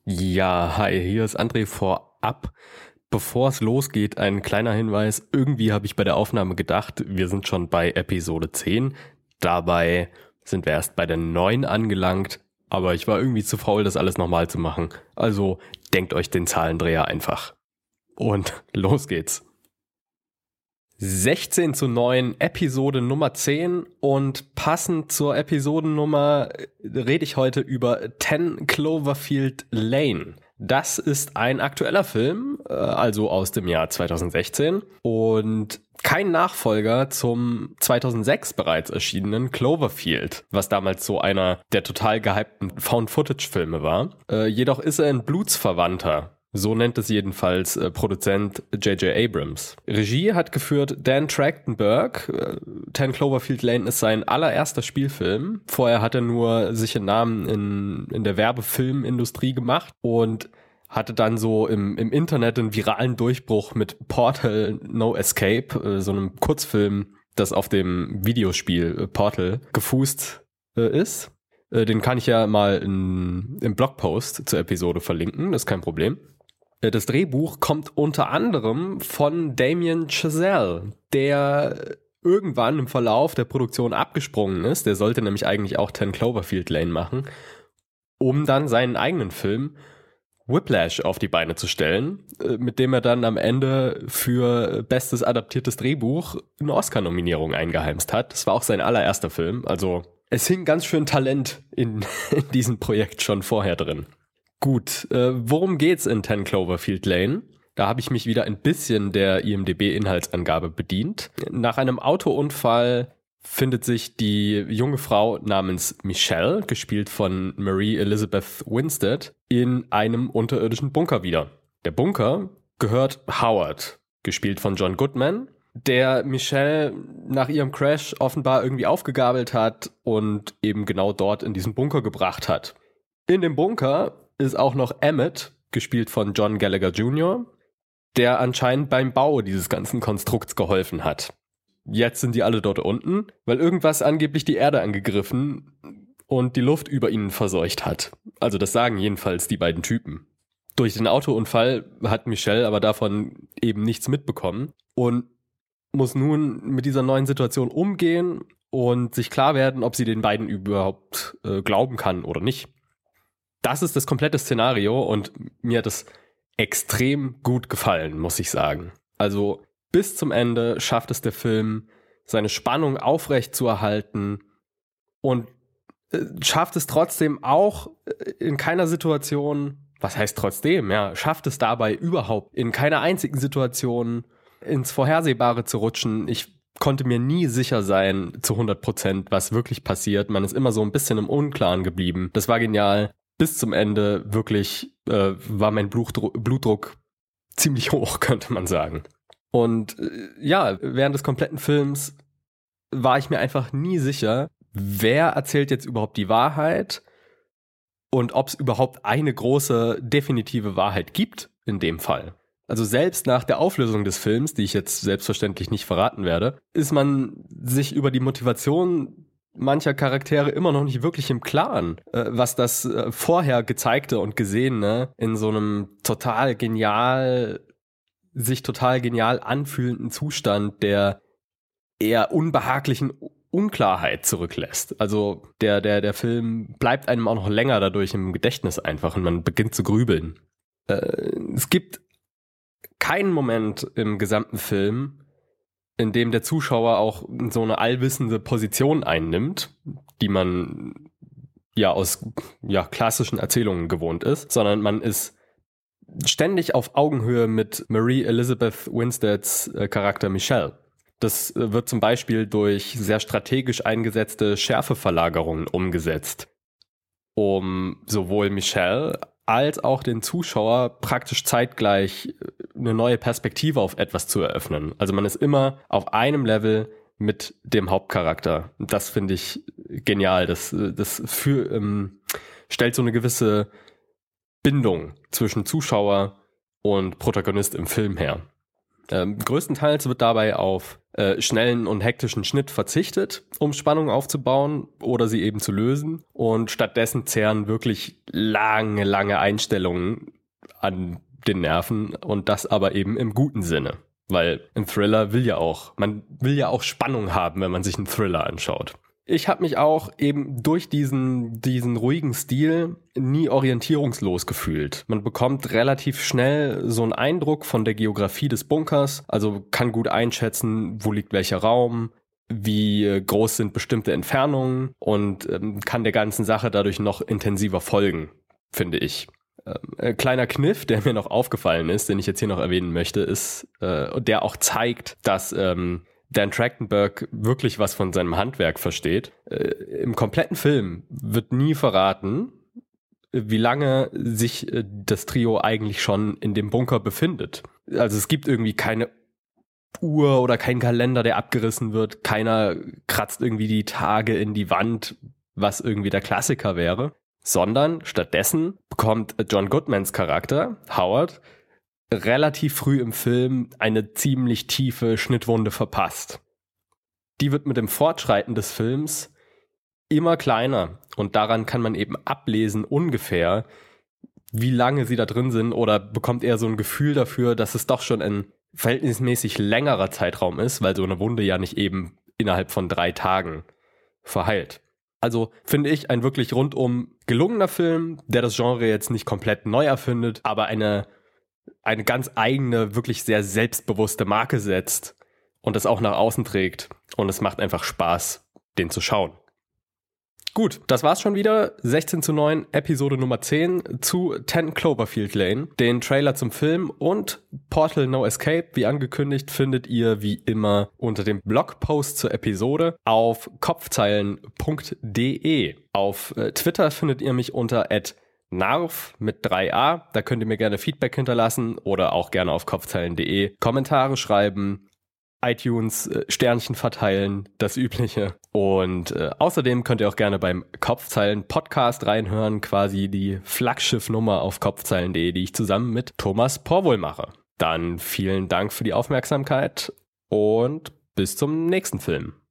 Ja, hi, hier ist André vorab. Bevor es losgeht, ein kleiner Hinweis. Irgendwie habe ich bei der Aufnahme gedacht, wir sind schon bei Episode 10. Dabei sind wir erst bei der 9 angelangt. Aber ich war irgendwie zu faul, das alles nochmal zu machen. Also denkt euch den Zahlendreher einfach. Und los geht's. 16:9, Episode Nummer 10, und passend zur Episodennummer rede ich heute über 10 Cloverfield Lane. Das ist ein aktueller Film, also aus dem Jahr 2016, und kein Nachfolger zum 2006 bereits erschienenen Cloverfield, was damals so einer der total gehypten Found-Footage-Filme war. Jedoch ist er ein Blutsverwandter. So nennt es jedenfalls Produzent J.J. Abrams. Regie hat geführt Dan Trachtenberg. 10 Cloverfield Lane ist sein allererster Spielfilm. Vorher hat er nur sich einen Namen in der Werbefilmindustrie gemacht und hatte dann so im Internet einen viralen Durchbruch mit Portal No Escape, so einem Kurzfilm, das auf dem Videospiel Portal gefußt ist. Den kann ich ja mal im Blogpost zur Episode verlinken, das ist kein Problem. Das Drehbuch kommt unter anderem von Damien Chazelle, der irgendwann im Verlauf der Produktion abgesprungen ist. Der sollte nämlich eigentlich auch 10 Cloverfield Lane machen, um dann seinen eigenen Film Whiplash auf die Beine zu stellen, mit dem er dann am Ende für bestes adaptiertes Drehbuch eine Oscar-Nominierung eingeheimst hat. Das war auch sein allererster Film. Also es hing ganz schön Talent in diesem Projekt schon vorher drin. Gut, worum geht's in 10 Cloverfield Lane? Da habe ich mich wieder ein bisschen der IMDb-Inhaltsangabe bedient. Nach einem Autounfall findet sich die junge Frau namens Michelle, gespielt von Marie Elizabeth Winstead, in einem unterirdischen Bunker wieder. Der Bunker gehört Howard, gespielt von John Goodman, der Michelle nach ihrem Crash offenbar irgendwie aufgegabelt hat und eben genau dort in diesen Bunker gebracht hat. In dem Bunker ist auch noch Emmett, gespielt von John Gallagher Jr., der anscheinend beim Bau dieses ganzen Konstrukts geholfen hat. Jetzt sind die alle dort unten, weil irgendwas angeblich die Erde angegriffen und die Luft über ihnen verseucht hat. Also das sagen jedenfalls die beiden Typen. Durch den Autounfall hat Michelle aber davon eben nichts mitbekommen und muss nun mit dieser neuen Situation umgehen und sich klar werden, ob sie den beiden überhaupt glauben kann oder nicht. Das ist das komplette Szenario und mir hat es extrem gut gefallen, muss ich sagen. Also bis zum Ende schafft es der Film, seine Spannung aufrecht zu erhalten und schafft es trotzdem auch in keiner Situation, was heißt trotzdem, ja, schafft es dabei überhaupt in keiner einzigen Situation ins Vorhersehbare zu rutschen. Ich konnte mir nie sicher sein zu 100%, was wirklich passiert. Man ist immer so ein bisschen im Unklaren geblieben. Das war genial. Bis zum Ende wirklich war mein Blutdruck ziemlich hoch, könnte man sagen. Und ja, während des kompletten Films war ich mir einfach nie sicher, wer erzählt jetzt überhaupt die Wahrheit und ob es überhaupt eine große, definitive Wahrheit gibt in dem Fall. Also selbst nach der Auflösung des Films, die ich jetzt selbstverständlich nicht verraten werde, ist man sich über die Motivation mancher Charaktere immer noch nicht wirklich im Klaren, was das vorher gezeigte und gesehene in so einem sich total genial anfühlenden Zustand der eher unbehaglichen Unklarheit zurücklässt. Also der Film bleibt einem auch noch länger dadurch im Gedächtnis einfach und man beginnt zu grübeln. Es gibt keinen Moment im gesamten Film, in dem der Zuschauer auch so eine allwissende Position einnimmt, die man ja aus klassischen Erzählungen gewohnt ist, sondern man ist ständig auf Augenhöhe mit Marie Elizabeth Winsteads Charakter Michelle. Das wird zum Beispiel durch sehr strategisch eingesetzte Schärfeverlagerungen umgesetzt, um sowohl Michelle als auch den Zuschauer praktisch zeitgleich eine neue Perspektive auf etwas zu eröffnen. Also man ist immer auf einem Level mit dem Hauptcharakter. Das finde ich genial. Das stellt so eine gewisse Bindung zwischen Zuschauer und Protagonist im Film her. Größtenteils wird dabei auf schnellen und hektischen Schnitt verzichtet, um Spannung aufzubauen oder sie eben zu lösen. Und stattdessen zehren wirklich lange Einstellungen an den Nerven und das aber eben im guten Sinne. Weil ein Thriller man will ja auch Spannung haben, wenn man sich einen Thriller anschaut. Ich habe mich auch eben durch diesen ruhigen Stil nie orientierungslos gefühlt. Man bekommt relativ schnell so einen Eindruck von der Geografie des Bunkers, also kann gut einschätzen, wo liegt welcher Raum, wie groß sind bestimmte Entfernungen und kann der ganzen Sache dadurch noch intensiver folgen, finde ich. Kleiner Kniff, der mir noch aufgefallen ist, den ich jetzt hier noch erwähnen möchte, ist, der auch zeigt, dass Dan Trachtenberg wirklich was von seinem Handwerk versteht. Im kompletten Film wird nie verraten, wie lange sich das Trio eigentlich schon in dem Bunker befindet. Also es gibt irgendwie keine Uhr oder keinen Kalender, der abgerissen wird. Keiner kratzt irgendwie die Tage in die Wand, was irgendwie der Klassiker wäre. Sondern stattdessen bekommt John Goodmans Charakter, Howard, relativ früh im Film eine ziemlich tiefe Schnittwunde verpasst. Die wird mit dem Fortschreiten des Films immer kleiner und daran kann man eben ablesen ungefähr, wie lange sie da drin sind oder bekommt eher so ein Gefühl dafür, dass es doch schon ein verhältnismäßig längerer Zeitraum ist, weil so eine Wunde ja nicht eben innerhalb von 3 Tagen verheilt. Also finde ich ein wirklich rundum gelungener Film, der das Genre jetzt nicht komplett neu erfindet, aber eine ganz eigene, wirklich sehr selbstbewusste Marke setzt und das auch nach außen trägt. Und es macht einfach Spaß, den zu schauen. Gut, das war's schon wieder. 16:9, Episode Nummer 10 zu 10 Cloverfield Lane. Den Trailer zum Film und Portal No Escape, wie angekündigt, findet ihr wie immer unter dem Blogpost zur Episode auf kopfzeilen.de. Auf Twitter findet ihr mich unter @narf mit 3a. Da könnt ihr mir gerne Feedback hinterlassen oder auch gerne auf kopfzeilen.de Kommentare schreiben, iTunes Sternchen verteilen, das Übliche. Und außerdem könnt ihr auch gerne beim Kopfzeilen Podcast reinhören, quasi die Flaggschiffnummer auf kopfzeilen.de, die ich zusammen mit Thomas Porwohl mache. Dann vielen Dank für die Aufmerksamkeit und bis zum nächsten Film.